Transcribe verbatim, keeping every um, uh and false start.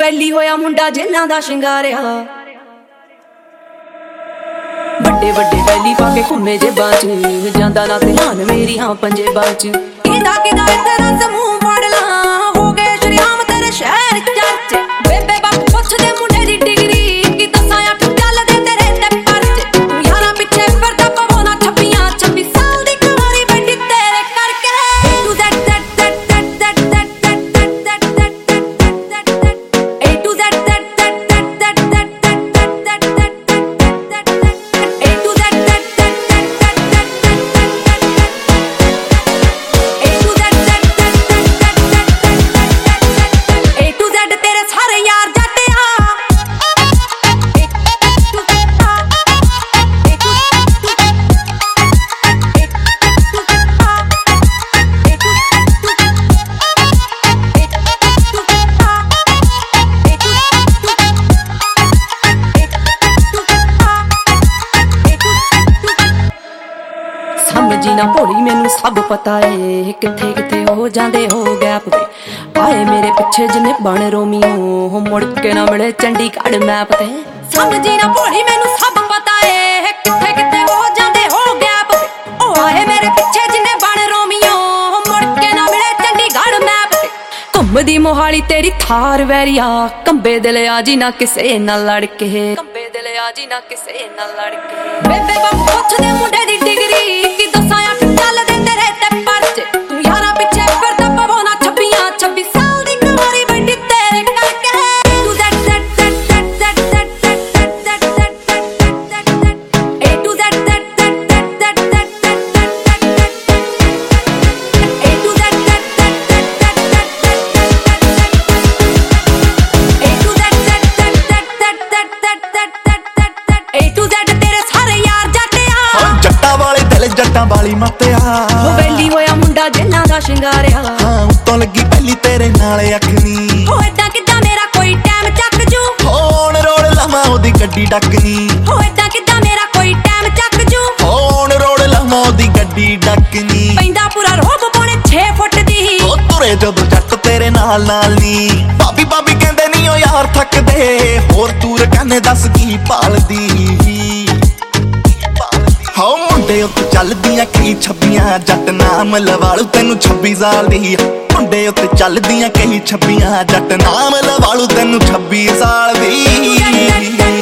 ਵੈਲੀ ਹੋਇਆ ਮੁੰਡਾ ਜਿਨ੍ਹਾਂ ਦਾ ਸ਼ਿੰਗਾਰਿਆ। ਵੱਡੇ ਵੱਡੇ ਵੈਲੀ ਪਾ ਕੇ ਘੁੰਮੇ ਜੇਬਾਂ ਚ, ਜਾਂਦਾ ਨਾ ਧਿਆਨ ਮੇਰੀ ਹਾਂ ਪੰਜੇਬਾਂ ਚ। ਕਿਦਾ ਕਿਦਾ ਤੇਰਾ ਸਮੂਹ ਫੜ ਲਾਂ, ਹੋ ਗਏ ਸ਼ਰੀਆਮ ਤੇਰੇ ਸ਼ਹਿਰ ਚ ਚਰਚੇ। ਬੇਬੇ ਬਾਪੂ ਪੁੱਛਦੇ ਮੁੰਡੇ ਦੀ ਡਿਗਰੀ, ਕਿ ਦੱਸਾਂ ਅੱਠ ਚੱਲਦੇ ਤੇਰੇ ਤੇ ਪਰਚੇ। ਤੂੰ ਯਾਰਾਂ ਪਿੱਛੇ ਫਿਰਦਾ ਪਵੋ ਨਾ ਛੱਬੀਆਂ, ਛੱਬੀ ਸਾਲ ਦੀ ਕੁਆਰੀ ਬੈਠੀ ਤੇਰੇ ਕਰਕੇ। To Z Z Z Z Z Z Z Z A to Z Z Z Z Z Z A to Z Z A to Z A to Z ਤੇਰੇ ਸਾਰੇ ਯਾਰ ਜੱਟ ਆ। ਏ ਟੂ ਏ ਟੂ ਸਮਝੀ ਨਾ ਭੋਲੀ ਮੈਨੂੰ ਸਭ ਪਤਾ ਏ, ਕਿੱਥੇ ਕਿੱਥੇ ਹੋ ਜਾਂਦੇ ਹੋ ਗੈਪ ਵੇ। ਆਏ ਮੇਰੇ ਪਿੱਛੇ ਜਿੰਨੇ ਬਣ ਰੋਮੀਓ, ਮੁੜ ਕੇ ਨਾ ਮਿਲੇ ਚੰਡੀਗੜ੍ਹ ਮੈਪ ਤੇ। ਸਮਝੀ ਨਾ ਭੋਲੀ ਮੈਨੂੰ ਸਭ ਪਤਾ ਏ, ਕਿੱਥੇ ਕਿੱਥੇ ਹੋ ਜਾਂਦੇ ਹੋ ਗੈਪ ਵੇ। ਉਹ ਆਏ ਮੇਰੇ ਪਿੱਛੇ ਜਿੰਨੇ ਬਣ ਰੋਮੀਓ, ਮੁੜ ਕੇ ਨਾ ਮਿਲੇ ਚੰਡੀਗੜ੍ਹ ਮੈਪ ਤੇ। ਘੁੰਮਦੀ ਮੋਹਾਲੀ ਤੇਰੀ ਥਾਰ ਵੈਰੀਆ, ਕੰਬੇ ਦਿਲ ਆ ਜੀ ਨਾ ਕਿਸੇ ਨਾਲ ਲੜ ਕੇ। ਕੰਬੇ ਦਿਲ ਆ ਜੀ ਨਾ ਕਿਸੇ ਨਾਲ ਲੜ ਕੇ। ਬੇਬੇ ਬਾਪੂ ਪੁੱਛਦੇ ਮੁੰਡੇ ਦੀ ਡਿਗਰੀ, ਕਿ ਦੱਸਾਂ ਅੱਠ ਚੱਲਦੇ ਤੇਰੇ ਤੇ ਪਰਚੇ। ਤੂੰ ਯਾਰਾਂ ਪਿੱਛੇ ਫਿਰਦਾ ਪਵੋ ਨਾ ਛੱਬੀਆਂ, ਛੱਬੀ ਸਾਲ ਦੀ ਕੁਆਰੀ ਬੈਠੀ ਤੇਰੇ ਕਰਕੇ। To Z Z Z Z Z Z Z A to Z Z Z Z Z A to Z Z A to Z Z Z A to Z ਤੇਰੇ ਸਾਰੇ ਯਾਰ ਜੱਟ ਆ। ਜੱਟਾਂ ਵਾਲੇ ਦਿਲ ਜੱਟਾਂ ਵਾਲੀ ਮੱਤਿਆ, ਉਹ ਵੈਲੀ ਹੋਇਆ ਮੁੰਡਾ ਜਿਨ੍ਹਾਂ ਦਾ ਸ਼ਿੰਗਾਰਿਆ। ਹਾਂ ਉੱਤੋਂ ਲੱਗੀ ਪਹਿਲੀ ਤੇਰੇ ਨਾਲ ਅੱਖਨੀ। ਹੋ ਏਦਾਂ ਕਿੱਦਾਂ ਮੇਰਾ ਕੋਈ ਟਾਈਮ ਚੱਕ ਜੂ, ਹੁਣ ਰੋੜ ਲਵਾਂ ਉਹਦੀ ਗੱਡੀ ਡੱਕਨੀ। ਹੋ ਏਦਾਂ ਕਿੱਦਾਂ ਮੇਰਾ ਕੋਈ ਟਾਈਮ ਚੱਕ ਜੂ, ਹੁਣ ਰੋੜ ਲਵਾਂ ਉਹਦੀ ਗੱਡੀ ਡੱਕਨੀ। ਪੈਂਦਾ ਪੂਰਾ ਰੋਬ ਪੌਣੇ ਛੇ ਫੁੱਟ ਦੀ, ਉਹ ਤੁਰੇ ਜਦੋਂ ਜੱਟ ਤੇਰੇ ਨਾਲ ਨਾਲ ਨੀ। ਭਾਬੀ ਭਾਬੀ ਕਹਿੰਦੇ ਨੀ ਉਹ ਯਾਰ ਥੱਕਦੇ, ਹੋਰ ਤੂਰ ਕਹਿੰਦੇ ਦੱਸ ਕੀ ਭਾਲਦੀ। ਹੋ ਮੁੰਡੇ ਉੱਤੇ ਚੱਲਦੀਆਂ ਕਈ ਛੱਬੀਆਂ, ਜੱਟ ਨਾਮ ਲਵਾਲੂ ਤੈਨੂੰ ਛੱਬੀ ਸਾਲ ਦੀ। ਮੁੰਡੇ ਉੱਤੇ ਚੱਲਦੀਆਂ ਕਈ ਛੱਬੀਆਂ, ਜੱਟ ਨਾਮ ਲਵਾਲੂ ਤੈਨੂੰ ਛੱਬੀ ਸਾਲ ਦੀ।